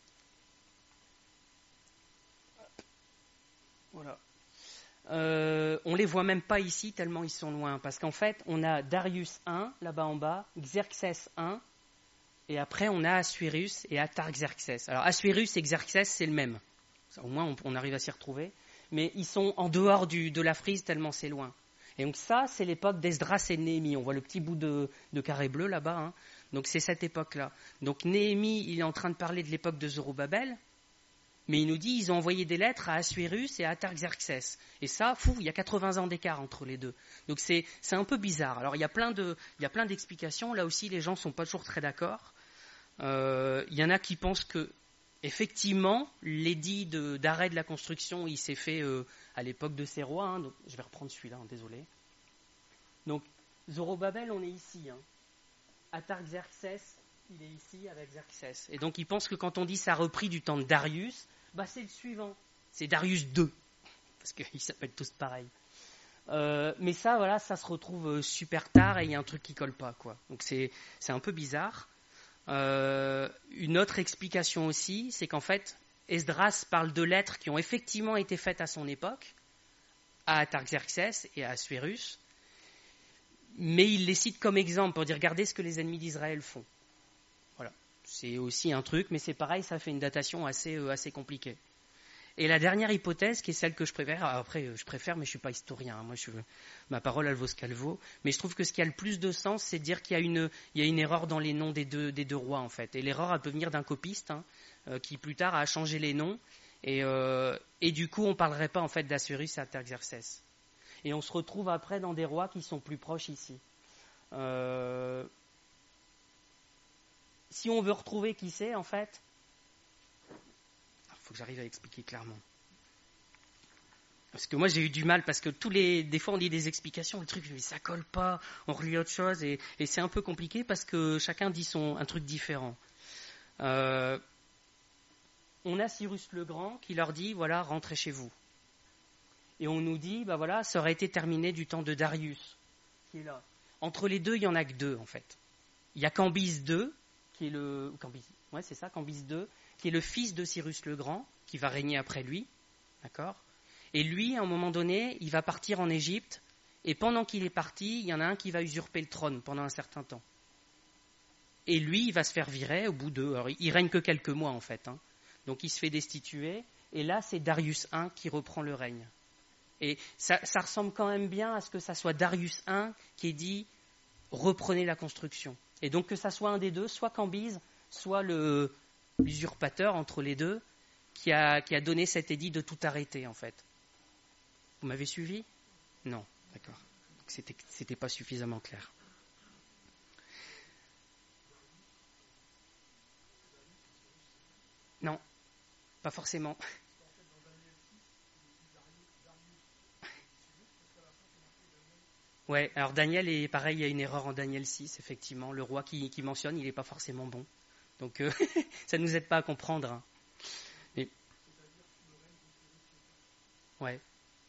Speaker 1: Voilà. On les voit même pas ici tellement ils sont loin. Parce qu'en fait, on a Darius 1, là-bas en bas, Xerxès 1, et après on a Assuérus et Artaxerxès. Alors Assuérus et Xerxès, c'est le même. Au moins, on arrive à s'y retrouver. Mais ils sont en dehors de la frise tellement c'est loin. Et donc ça, c'est l'époque d'Esdras et Néhémie. On voit le petit bout de carré bleu là-bas. Donc c'est cette époque-là. Donc Néhémie, il est en train de parler de l'époque de Zorobabel, mais il nous dit ils ont envoyé des lettres à Assuérus et à Artaxerxès. Et ça, il y a 80 ans d'écart entre les deux. Donc c'est un peu bizarre. Alors il y a plein d'explications. Là aussi, les gens ne sont pas toujours très d'accord. Il y en a qui pensent que effectivement, l'édit d'arrêt de la construction, il s'est fait à l'époque de ces rois. Donc, je vais reprendre celui-là, désolé. Donc Zorobabel, on est ici. Artaxerxès, il est ici avec Xerxès. Et donc ils pensent que quand on dit ça a repris du temps de Darius, c'est le suivant. C'est Darius II. Parce qu'ils s'appellent tous pareil. Mais ça, voilà, ça se retrouve super tard et il y a un truc qui colle pas, quoi. Donc c'est un peu bizarre. Une autre explication aussi, c'est qu'en fait, Esdras parle de lettres qui ont effectivement été faites à son époque, à Artaxerxès et à Assuérus, mais il les cite comme exemple pour dire regardez ce que les ennemis d'Israël font. Voilà, c'est aussi un truc, mais c'est pareil, ça fait une datation assez compliquée. Et la dernière hypothèse, qui est celle que je préfère, après je préfère, mais je ne suis pas historien, moi ma parole elle vaut ce qu'elle vaut, mais je trouve que ce qui a le plus de sens, c'est de dire qu'il y a une erreur dans les noms des deux rois en fait. Et l'erreur elle peut venir d'un copiste qui plus tard a changé les noms, et du coup on ne parlerait pas en fait d'Assuérus et Artaxerxès. Et on se retrouve après dans des rois qui sont plus proches ici. Si on veut retrouver qui c'est en fait, faut que j'arrive à expliquer clairement. Parce que moi j'ai eu du mal, parce que des fois on dit des explications, le truc mais ça colle pas, on relit autre chose, et c'est un peu compliqué parce que chacun dit un truc différent. On a Cyrus le Grand qui leur dit voilà, rentrez chez vous. Et on nous dit voilà, ça aurait été terminé du temps de Darius, qui est là. Entre les deux, il n'y en a que deux en fait. Il y a Cambyse II, qui est Cambyse II, qui est le fils de Cyrus le Grand, qui va régner après lui, d'accord ? Et lui, à un moment donné, il va partir en Égypte, et pendant qu'il est parti, il y en a un qui va usurper le trône pendant un certain temps. Et lui, il va se faire virer au bout de... Alors, il règne que quelques mois, en fait. Donc, il se fait destituer, et là, c'est Darius I qui reprend le règne. Et ça ressemble quand même bien à ce que ça soit Darius I qui ait dit « reprenez la construction ». Et donc, que ça soit un des deux, soit Cambyse, soit l'usurpateur entre les deux, qui a donné cet édit de tout arrêter, en fait. Vous m'avez suivi ? Non, d'accord. C'était pas suffisamment clair. Non, pas forcément. Ouais, alors Daniel est pareil, il y a une erreur en Daniel 6, effectivement. Le roi qui mentionne, il n'est pas forcément bon. Donc ça ne nous aide pas à comprendre. Mais... Ouais.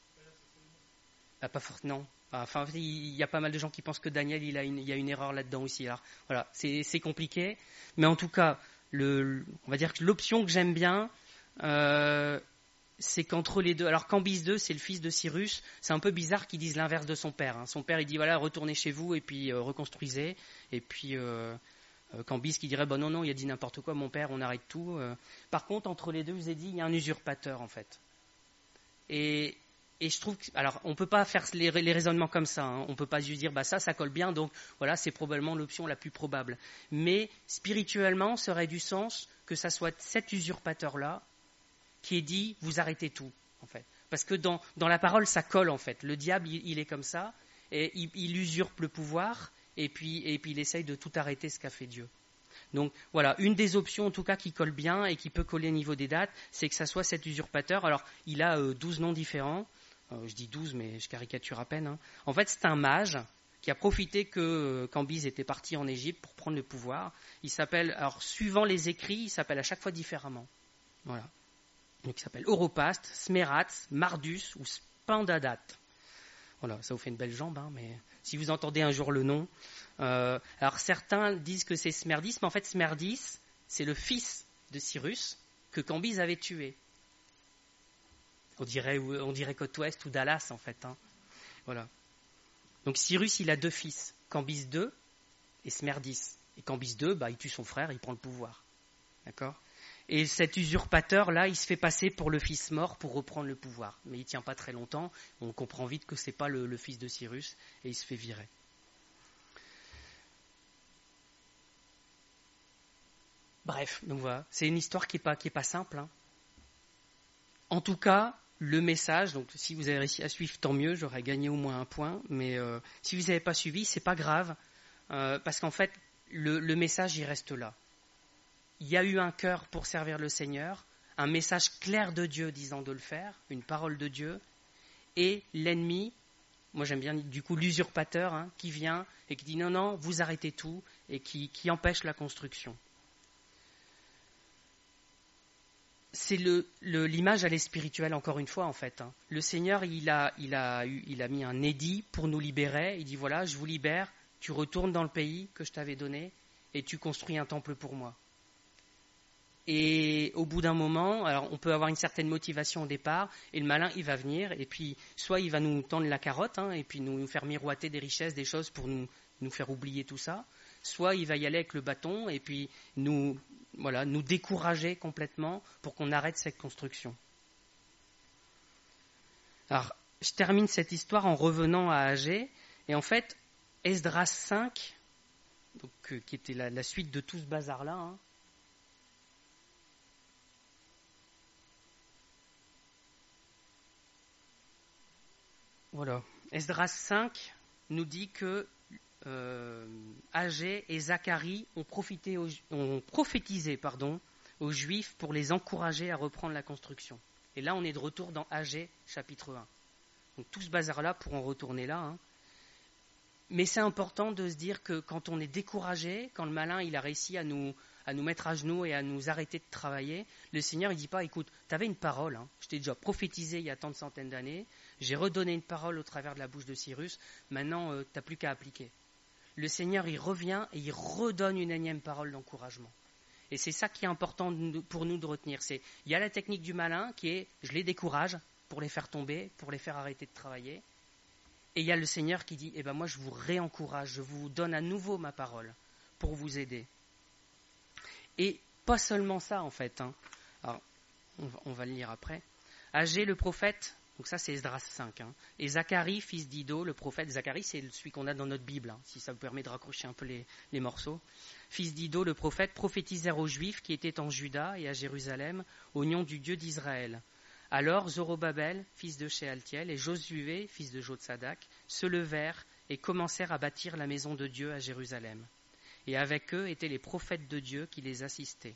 Speaker 1: Non. Enfin, il y a pas mal de gens qui pensent que Daniel, il y a une erreur là-dedans aussi. Alors, voilà, c'est compliqué. Mais en tout cas, on va dire que l'option que j'aime bien, c'est qu'entre les deux... Alors, Cambyse II, c'est le fils de Cyrus. C'est un peu bizarre qu'ils disent l'inverse de son père. Son père, il dit, voilà, retournez chez vous et puis reconstruisez. Et puis... Cambyse qui dirait non, il a dit n'importe quoi, mon père, on arrête tout. Par contre, entre les deux, je vous ai dit, il y a un usurpateur en fait. Et je trouve que, alors, on ne peut pas faire les raisonnements comme ça. On ne peut pas juste dire ça colle bien, donc voilà, c'est probablement l'option la plus probable. Mais spirituellement, ça aurait du sens que ça soit cet usurpateur-là qui ait dit vous arrêtez tout en fait. Parce que dans la parole, ça colle en fait. Le diable, il est comme ça, et il usurpe le pouvoir. Et puis il essaye de tout arrêter ce qu'a fait Dieu. Donc voilà, une des options en tout cas qui colle bien et qui peut coller au niveau des dates, c'est que ça soit cet usurpateur. Alors il a 12 noms différents, je dis 12 mais je caricature à peine. En fait c'est un mage qui a profité que Cambyse était parti en Égypte pour prendre le pouvoir. Il s'appelle, alors suivant les écrits, il s'appelle à chaque fois différemment. Voilà. Donc il s'appelle Oropaste, Smératz, Mardus ou Spendadat. Voilà, ça vous fait une belle jambe, mais si vous entendez un jour le nom. Alors certains disent que c'est Smerdis, mais en fait Smerdis, c'est le fils de Cyrus que Cambyse avait tué. On dirait côte ouest ou Dallas en fait. Voilà. Donc Cyrus, il a deux fils, Cambyse II et Smerdis. Et Cambyse II, il tue son frère, il prend le pouvoir. D'accord ? Et cet usurpateur-là, il se fait passer pour le fils mort pour reprendre le pouvoir. Mais il ne tient pas très longtemps. On comprend vite que ce n'est pas le fils de Cyrus et il se fait virer. Bref, donc voilà, c'est une histoire qui est pas simple, hein. En tout cas, le message, donc si vous avez réussi à suivre, tant mieux, j'aurais gagné au moins un point, mais si vous n'avez pas suivi, c'est pas grave, parce qu'en fait, le message, il reste là. Il y a eu un cœur pour servir le Seigneur, un message clair de Dieu disant de le faire, une parole de Dieu, et l'ennemi, moi j'aime bien du coup l'usurpateur, hein, qui vient et qui dit non, non, vous arrêtez tout, et qui empêche la construction. C'est l'image, elle est spirituelle encore une fois en fait, hein. Le Seigneur, il a mis un édit pour nous libérer. Il dit voilà, je vous libère, tu retournes dans le pays que je t'avais donné et tu construis un temple pour moi. Et au bout d'un moment, alors on peut avoir une certaine motivation au départ, et le malin il va venir et puis soit il va nous tendre la carotte, hein, et puis nous faire miroiter des richesses, des choses pour nous faire oublier tout ça. Soit il va y aller avec le bâton et puis nous décourager complètement pour qu'on arrête cette construction. Alors, je termine cette histoire en revenant à Agé, et en fait, Esdras 5, donc, qui était la suite de tout ce bazar-là, hein. Voilà. Esdras 5 nous dit que Agé et Zacharie ont prophétisé aux Juifs pour les encourager à reprendre la construction. Et là, on est de retour dans Agé, chapitre 1. Donc tout ce bazar-là, pour en retourner là, hein. Mais c'est important de se dire que quand on est découragé, quand le malin il a réussi à nous mettre à genoux et à nous arrêter de travailler, le Seigneur il dit pas, écoute, tu avais une parole, hein, je t'ai déjà prophétisé il y a tant de centaines d'années, j'ai redonné une parole au travers de la bouche de Cyrus, maintenant tu n'as plus qu'à appliquer. Le Seigneur il revient et il redonne une énième parole d'encouragement. Et c'est ça qui est important pour nous de retenir. Il y a la technique du malin qui est, je les décourage pour les faire tomber, pour les faire arrêter de travailler. Et il y a le Seigneur qui dit, moi je vous réencourage, je vous donne à nouveau ma parole pour vous aider. Et pas seulement ça en fait, hein. Alors, on va le lire après. Agé le prophète, donc ça c'est Esdras 5, hein. Et Zacharie, fils d'Iddo, le prophète, Zacharie c'est celui qu'on a dans notre Bible, hein, si ça vous permet de raccrocher un peu les morceaux. Fils d'Iddo, le prophète, prophétisèrent aux Juifs qui étaient en Juda et à Jérusalem, au nom du Dieu d'Israël. Alors Zorobabel, fils de Shealtiel, et Josué, fils de Jotsadak, se levèrent et commencèrent à bâtir la maison de Dieu à Jérusalem. Et avec eux étaient les prophètes de Dieu qui les assistaient.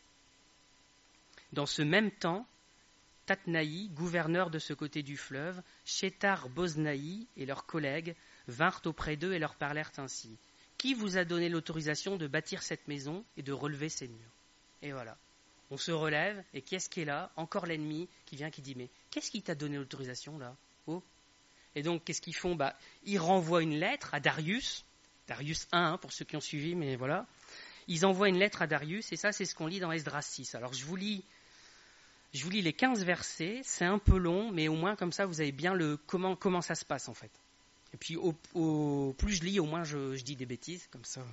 Speaker 1: Dans ce même temps, Tatnaï, gouverneur de ce côté du fleuve, Shethar-Boznaï et leurs collègues vinrent auprès d'eux et leur parlèrent ainsi. Qui vous a donné l'autorisation de bâtir cette maison et de relever ces murs? Et voilà. On se relève, et qui est-ce qui est là? Encore l'ennemi qui vient, qui dit, mais qu'est-ce qui t'a donné l'autorisation là? Oh. Et donc, qu'est-ce qu'ils font? Ils renvoient une lettre à Darius 1, pour ceux qui ont suivi, mais voilà. Ils envoient une lettre à Darius, et ça, c'est ce qu'on lit dans Esdras 6. Alors, je vous lis les 15 versets, c'est un peu long, mais au moins, comme ça, vous avez bien comment ça se passe, en fait. Et puis, au plus je lis, au moins je dis des bêtises, comme ça.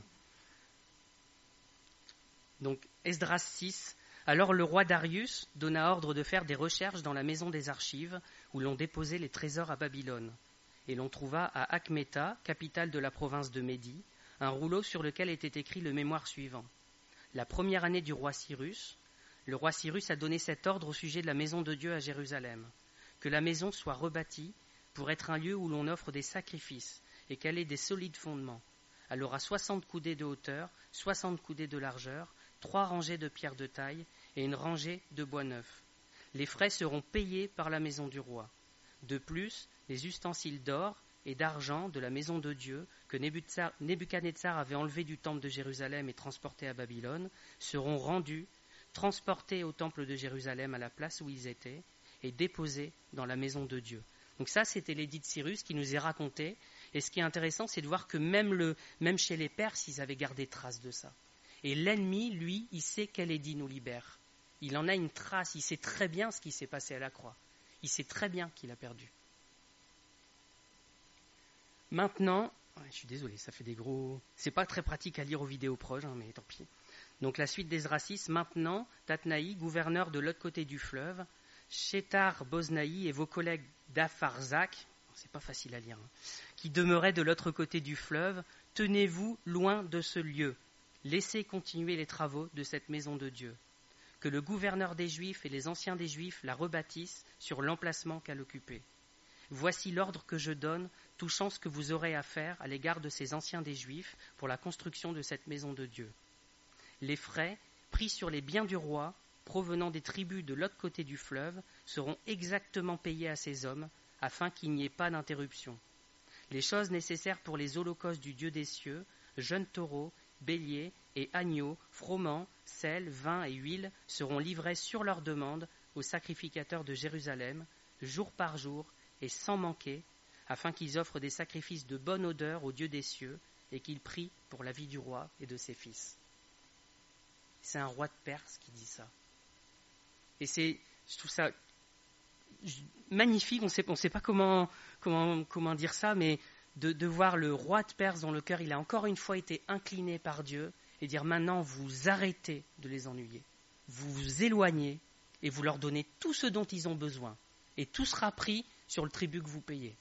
Speaker 1: Donc, Esdras 6. Alors le roi Darius donna ordre de faire des recherches dans la maison des archives où l'on déposait les trésors à Babylone. Et l'on trouva à Achméta, capitale de la province de Médie, un rouleau sur lequel était écrit le mémoire suivant. La première année du roi Cyrus, le roi Cyrus a donné cet ordre au sujet de la maison de Dieu à Jérusalem, que la maison soit rebâtie pour être un lieu où l'on offre des sacrifices et qu'elle ait des solides fondements. Elle aura 60 coudées de hauteur, 60 coudées de largeur, 3 rangées de pierres de taille et une rangée de bois neuf. Les frais seront payés par la maison du roi. De plus, les ustensiles d'or et d'argent de la maison de Dieu que Nebuchadnezzar avait enlevés du temple de Jérusalem et transportés à Babylone seront rendus, transportés au temple de Jérusalem à la place où ils étaient et déposés dans la maison de Dieu. Donc ça, c'était l'édit de Cyrus qui nous est raconté. Et ce qui est intéressant, c'est de voir que même chez les Perses, ils avaient gardé trace de ça. Et l'ennemi, lui, il sait quel édit nous libère. Il en a une trace, il sait très bien ce qui s'est passé à la croix. Il sait très bien qu'il a perdu. Maintenant, je suis désolé, ça fait des gros... C'est pas très pratique à lire aux vidéos proches, hein, mais tant pis. Donc la suite des Esdras, maintenant, Tatnaï, gouverneur de l'autre côté du fleuve, Shethar-Boznaï et vos collègues d'Apharzak, c'est pas facile à lire, hein, qui demeuraient de l'autre côté du fleuve, tenez-vous loin de ce lieu, Laissez continuer les travaux de cette maison de Dieu. Que le gouverneur des Juifs et les anciens des Juifs la rebâtissent sur l'emplacement qu'elle occupait. Voici l'ordre que je donne, touchant ce que vous aurez à faire à l'égard de ces anciens des Juifs pour la construction de cette maison de Dieu. Les frais pris sur les biens du roi, provenant des tribus de l'autre côté du fleuve, seront exactement payés à ces hommes, afin qu'il n'y ait pas d'interruption. Les choses nécessaires pour les holocaustes du Dieu des cieux, jeunes taureaux, béliers et agneaux, froment, sel, vin et huile, seront livrés sur leur demande aux sacrificateurs de Jérusalem, jour par jour, et sans manquer, afin qu'ils offrent des sacrifices de bonne odeur au Dieu des cieux, et qu'ils prient pour la vie du roi et de ses fils. C'est un roi de Perse qui dit ça. Et je trouve ça magnifique, on ne sait pas comment dire ça, mais de voir le roi de Perse dont le cœur il a encore une fois été incliné par Dieu, et dire maintenant vous arrêtez de les ennuyer, vous vous éloignez, et vous leur donnez tout ce dont ils ont besoin, et tout sera pris sur le tribut que vous payez.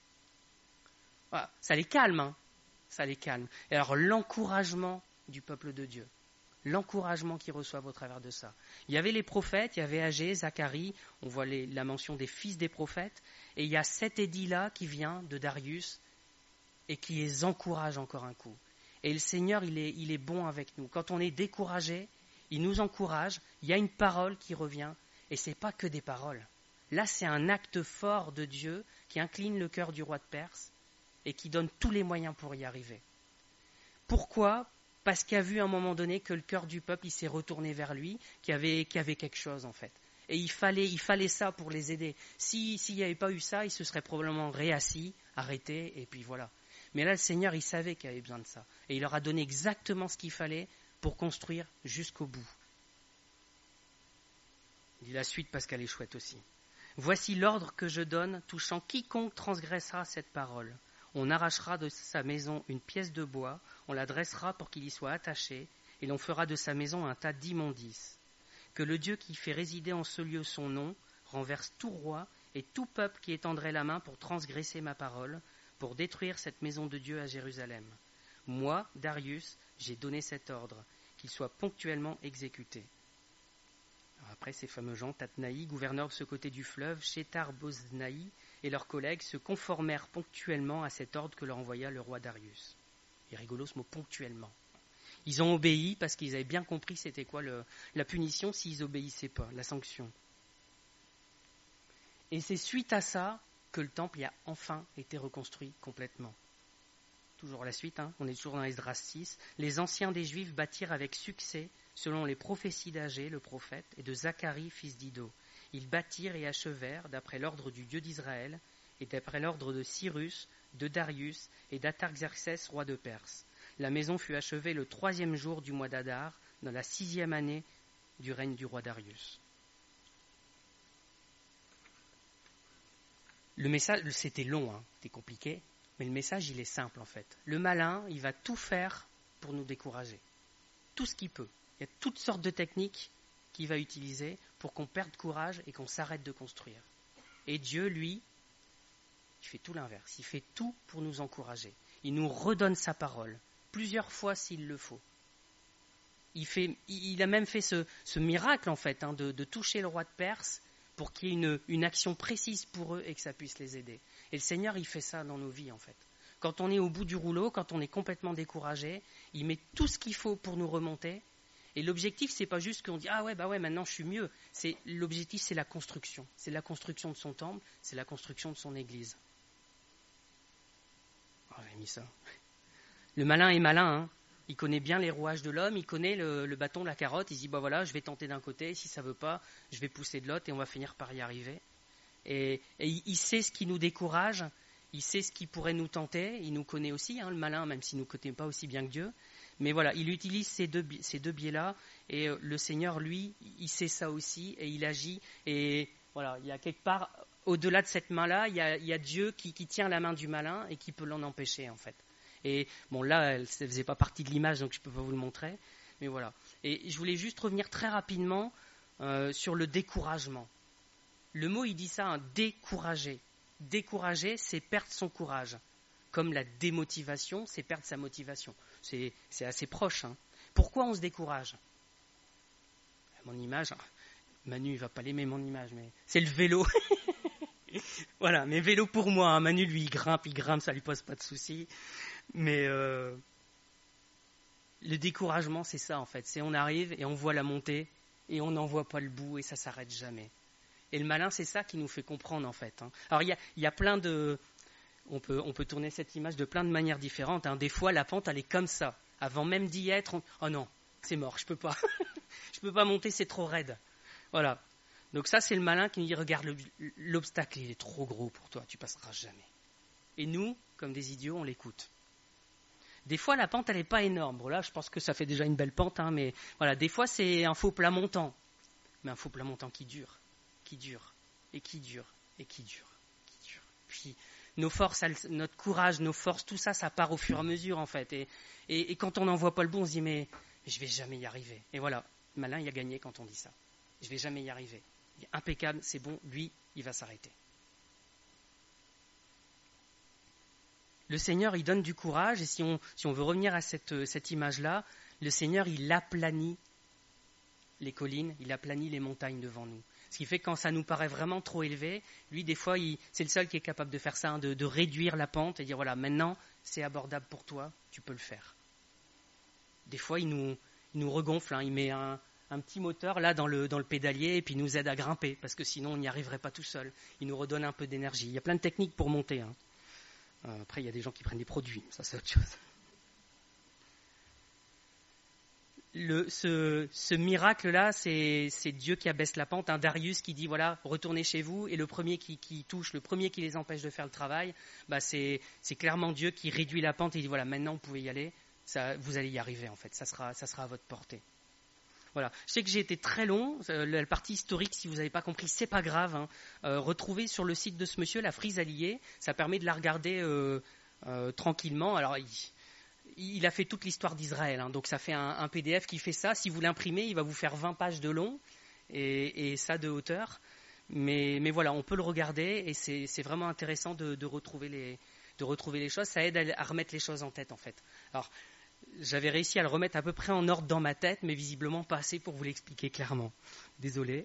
Speaker 1: Voilà, ça les calme, hein, ça les calme. Et alors l'encouragement du peuple de Dieu, l'encouragement qu'ils reçoivent au travers de ça. Il y avait les prophètes, il y avait Agé, Zacharie, on voit la mention des fils des prophètes, et il y a cet édit-là qui vient de Darius et qui les encourage encore un coup. Et le Seigneur, il est bon avec nous. Quand on est découragé, il nous encourage, il y a une parole qui revient, et ce n'est pas que des paroles. Là, c'est un acte fort de Dieu qui incline le cœur du roi de Perse et qui donne tous les moyens pour y arriver. Pourquoi ? Parce qu'il a vu à un moment donné que le cœur du peuple il s'est retourné vers lui, qu'il y avait quelque chose en fait. Et il fallait ça pour les aider. S'il n'y avait pas eu ça, ils se seraient probablement réassis, arrêtés, et puis voilà. Mais là, le Seigneur, il savait qu'il y avait besoin de ça. Et il leur a donné exactement ce qu'il fallait pour construire jusqu'au bout. Il dit la suite parce qu'elle est chouette aussi. Voici l'ordre que je donne touchant quiconque transgressera cette parole. On arrachera de sa maison une pièce de bois, on la dressera pour qu'il y soit attaché, et l'on fera de sa maison un tas d'immondices. Que le Dieu qui fait résider en ce lieu son nom renverse tout roi et tout peuple qui étendrait la main pour transgresser ma parole, pour détruire cette maison de Dieu à Jérusalem. Moi, Darius, j'ai donné cet ordre, qu'il soit ponctuellement exécuté. Alors après, ces fameux gens, Tatnaï, gouverneur de ce côté du fleuve, Shethar-Boznaï et leurs collègues se conformèrent ponctuellement à cet ordre que leur envoya le roi Darius. Il est rigolo ce mot ponctuellement. Ils ont obéi parce qu'ils avaient bien compris c'était quoi la punition s'ils n'obéissaient pas, la sanction. Et c'est suite à ça que le temple a enfin été reconstruit complètement. Toujours la suite, on est toujours dans Esdras 6. Les anciens des Juifs bâtirent avec succès, selon les prophéties d'Agé, le prophète, et de Zacharie, fils d'Iddo. Ils bâtirent et achevèrent d'après l'ordre du Dieu d'Israël, et d'après l'ordre de Cyrus, de Darius et d'Artaxerxès, roi de Perse. La maison fut achevée le 3e jour du mois d'Adar, dans la 6e année du règne du roi Darius. Le message, c'était long, c'était compliqué, mais le message, il est simple en fait. Le malin, il va tout faire pour nous décourager. Tout ce qu'il peut. Il y a toutes sortes de techniques qu'il va utiliser pour qu'on perde courage et qu'on s'arrête de construire. Et Dieu, lui, il fait tout l'inverse. Il fait tout pour nous encourager. Il nous redonne sa parole, plusieurs fois s'il le faut. Il a même fait ce miracle en fait, de toucher le roi de Perse pour qu'il y ait une action précise pour eux et que ça puisse les aider. Et le Seigneur, il fait ça dans nos vies en fait. Quand on est au bout du rouleau, quand on est complètement découragé, il met tout ce qu'il faut pour nous remonter. Et l'objectif, c'est pas juste qu'on dit « Ah ouais, maintenant je suis mieux ». L'objectif, c'est la construction. C'est la construction de son temple, c'est la construction de son église. Oh, j'ai mis ça. Le malin est malin, Il connaît bien les rouages de l'homme, il connaît le bâton, la carotte, il se dit voilà, je vais tenter d'un côté, si ça ne veut pas, je vais pousser de l'autre et on va finir par y arriver. Et il sait ce qui nous décourage, il sait ce qui pourrait nous tenter, il nous connaît aussi, le malin, même s'il ne nous connaît pas aussi bien que Dieu. Mais voilà, il utilise ces deux biais-là, et le Seigneur, lui, il sait ça aussi, et il agit. Et voilà, il y a quelque part, au-delà de cette main-là, il y a Dieu qui tient la main du malin et qui peut l'en empêcher, en fait. Et bon, là, elle ne faisait pas partie de l'image, donc je ne peux pas vous le montrer. Mais voilà. Et je voulais juste revenir très rapidement sur le découragement. Le mot, il dit ça, décourager. Décourager, c'est perdre son courage. Comme la démotivation, c'est perdre sa motivation. C'est assez proche. Pourquoi on se décourage? Mon image, Manu, il va pas l'aimer mon image, mais c'est le vélo. Voilà, mais vélo pour moi. Hein. Manu, lui, il grimpe, ça lui pose pas de soucis. Mais le découragement, c'est ça en fait. C'est on arrive et on voit la montée et on n'en voit pas le bout et ça s'arrête jamais. Et le malin, c'est ça qui nous fait comprendre en fait. Hein. Alors il y a plein de... On peut tourner cette image de plein de manières différentes. Hein. Des fois, la pente, elle est comme ça. Avant même d'y être, oh non, c'est mort, je peux pas. Je peux pas monter, c'est trop raide. Voilà. Donc ça, c'est le malin qui nous dit, regarde, l'obstacle, il est trop gros pour toi, tu passeras jamais. Et nous, comme des idiots, on l'écoute. Des fois, la pente, elle n'est pas énorme. Bon, là, je pense que ça fait déjà une belle pente, hein, mais voilà, des fois, c'est un faux plat montant. Mais un faux plat montant qui dure, et qui dure, et qui dure, qui dure. Puis, nos forces, notre courage, nos forces, tout ça, ça part au fur et à mesure, en fait. Et quand on n'en voit pas le bout, on se dit, mais je vais jamais y arriver. Et voilà, le malin, il a gagné quand on dit ça. Je vais jamais y arriver. Il est impeccable, c'est bon, lui, il va s'arrêter. Le Seigneur, il donne du courage, et si on veut revenir à cette image-là, le Seigneur, il aplanit les collines, il aplanit les montagnes devant nous. Ce qui fait que quand ça nous paraît vraiment trop élevé, lui, des fois, c'est le seul qui est capable de faire ça, hein, de réduire la pente et dire, voilà, maintenant, c'est abordable pour toi, tu peux le faire. Des fois, il nous regonfle, hein, il met un petit moteur là dans le pédalier et puis il nous aide à grimper, parce que sinon, on n'y arriverait pas tout seul. Il nous redonne un peu d'énergie. Il y a plein de techniques pour monter, hein. Après, il y a des gens qui prennent des produits, ça c'est autre chose. Ce miracle-là, c'est Dieu qui abaisse la pente. Un Darius qui dit, voilà, retournez chez vous, et le premier qui touche, le premier qui les empêche de faire le travail, bah c'est clairement Dieu qui réduit la pente et dit, voilà, maintenant vous pouvez y aller, ça, vous allez y arriver en fait, ça sera à votre portée. Voilà. Je sais que j'ai été très long, la partie historique, si vous n'avez pas compris, c'est pas grave. Hein. Retrouvez sur le site de ce monsieur la frise alliée, ça permet de la regarder tranquillement. Alors, il a fait toute l'histoire d'Israël, hein, donc ça fait un PDF qui fait ça. Si vous l'imprimez, il va vous faire 20 pages de long et ça de hauteur. Mais voilà, on peut le regarder et c'est vraiment intéressant de retrouver les choses. Ça aide à remettre les choses en tête, en fait. Alors, j'avais réussi à le remettre à peu près en ordre dans ma tête, mais visiblement pas assez pour vous l'expliquer clairement. Désolé.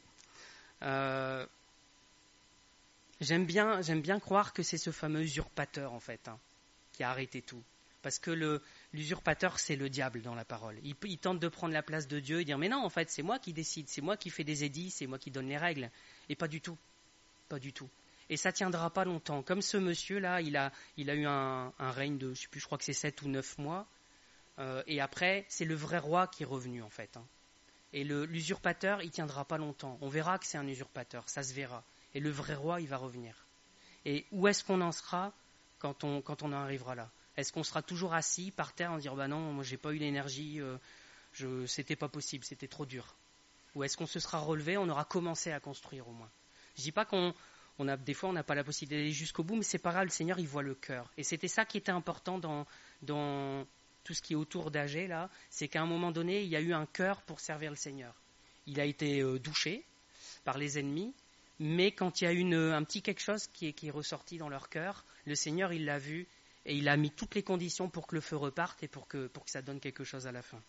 Speaker 1: J'aime bien croire que c'est ce fameux usurpateur, en fait, hein, qui a arrêté tout. Parce que l'usurpateur, c'est le diable dans la parole. Il tente de prendre la place de Dieu et dire, mais non, en fait, c'est moi qui décide, c'est moi qui fais des édits, c'est moi qui donne les règles. Et pas du tout. Pas du tout. Et ça tiendra pas longtemps. Comme ce monsieur-là, il a eu un règne de, je sais plus, je crois que c'est 7 ou 9 mois. Et après, c'est le vrai roi qui est revenu, en fait. Hein. Et l'usurpateur, il tiendra pas longtemps. On verra que c'est un usurpateur, ça se verra. Et le vrai roi, il va revenir. Et où est-ce qu'on en sera quand on en arrivera là? Est-ce qu'on sera toujours assis par terre en disant, bah non, moi j'ai pas eu l'énergie, c'était pas possible, c'était trop dur? Ou est-ce qu'on se sera relevé, on aura commencé à construire au moins? Je dis pas des fois on n'a pas la possibilité d'aller jusqu'au bout, mais c'est pas grave, le Seigneur il voit le cœur. Et c'était ça qui était important dans tout ce qui est autour d'Agé là, c'est qu'à un moment donné, il y a eu un cœur pour servir le Seigneur. Il a été douché par les ennemis, mais quand il y a eu un petit quelque chose qui est ressorti dans leur cœur, le Seigneur il l'a vu et il a mis toutes les conditions pour que le feu reparte et pour que ça donne quelque chose à la fin.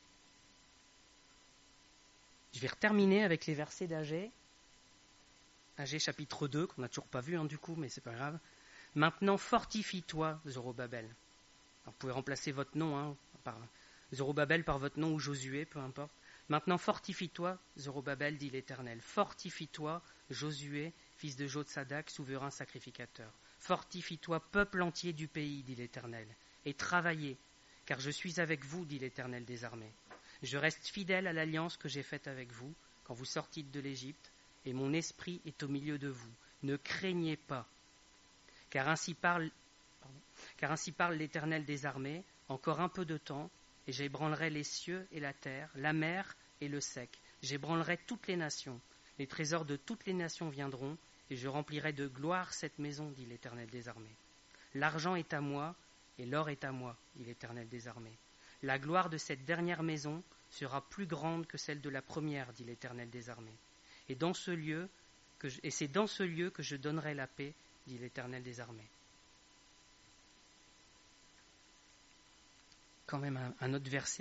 Speaker 1: Je vais terminer avec les versets d'Agé. Agé chapitre 2, qu'on n'a toujours pas vu du coup, mais c'est pas grave. Maintenant fortifie-toi, Zorobabel. Vous pouvez remplacer votre nom par Zorobabel par votre nom ou Josué, peu importe. Maintenant fortifie-toi, Zorobabel, dit l'Éternel. Fortifie-toi, Josué, fils de Jotsadak, souverain sacrificateur. Fortifie-toi, peuple entier du pays, dit l'Éternel, et travaillez, car je suis avec vous, dit l'Éternel des armées. Je reste fidèle à l'alliance que j'ai faite avec vous, quand vous sortîtes de l'Égypte, et mon esprit est au milieu de vous. Ne craignez pas, car ainsi parle l'Éternel des armées, encore un peu de temps, et j'ébranlerai les cieux et la terre, la mer et le sec. J'ébranlerai toutes les nations. Les trésors de toutes les nations viendront, et je remplirai de gloire cette maison, dit l'Éternel des armées. L'argent est à moi, et l'or est à moi, dit l'Éternel des armées. La gloire de cette dernière maison sera plus grande que celle de la première, dit l'Éternel des armées. Et c'est dans ce lieu que je donnerai la paix, dit l'Éternel des armées. Quand même un autre verset,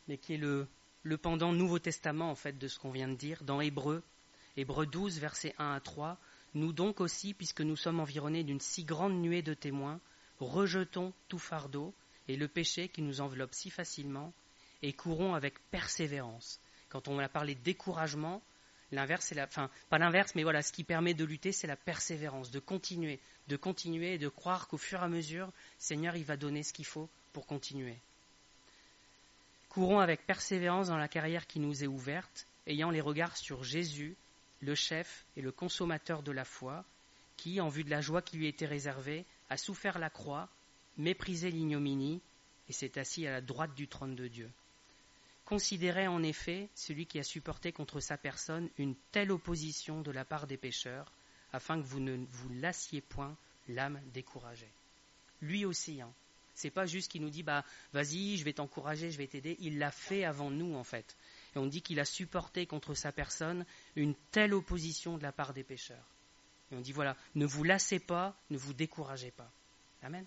Speaker 1: mais qui est le pendant Nouveau Testament en fait de ce qu'on vient de dire, dans Hébreux 12, versets 1 à 3. Nous donc aussi, puisque nous sommes environnés d'une si grande nuée de témoins, rejetons tout fardeau et le péché qui nous enveloppe si facilement, et courons avec persévérance. Quand on a parlé de découragement, l'inverse, c'est pas l'inverse, mais voilà, ce qui permet de lutter, c'est la persévérance, de continuer et de croire qu'au fur et à mesure, Seigneur, il va donner ce qu'il faut pour continuer. Courons avec persévérance dans la carrière qui nous est ouverte, ayant les regards sur Jésus, le chef et le consommateur de la foi, qui, en vue de la joie qui lui était réservée, a souffert la croix, méprisé l'ignominie, et s'est assis à la droite du trône de Dieu. Considérez en effet celui qui a supporté contre sa personne une telle opposition de la part des pécheurs, afin que vous ne vous lassiez point l'âme découragée. Lui aussi, c'est pas juste qu'il nous dit vas-y, je vais t'encourager, je vais t'aider. Il l'a fait avant nous en fait. Et on dit qu'il a supporté contre sa personne une telle opposition de la part des pécheurs. Et on dit voilà, ne vous lassez pas, ne vous découragez pas. Amen.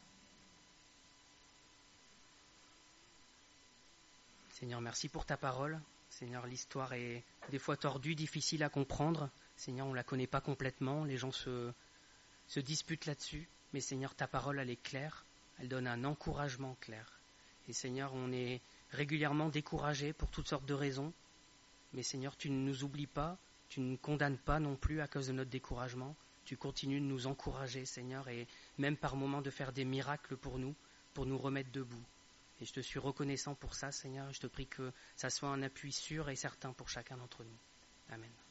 Speaker 1: Seigneur, merci pour ta parole. Seigneur, l'histoire est des fois tordue, difficile à comprendre. Seigneur, on ne la connaît pas complètement, les gens se disputent là-dessus. Mais Seigneur, ta parole, elle est claire, elle donne un encouragement clair. Et Seigneur, on est régulièrement découragé pour toutes sortes de raisons. Mais Seigneur, tu ne nous oublies pas, tu ne nous condamnes pas non plus à cause de notre découragement. Tu continues de nous encourager, Seigneur, et même par moments de faire des miracles pour nous remettre debout. Et je te suis reconnaissant pour ça, Seigneur, et je te prie que ça soit un appui sûr et certain pour chacun d'entre nous. Amen.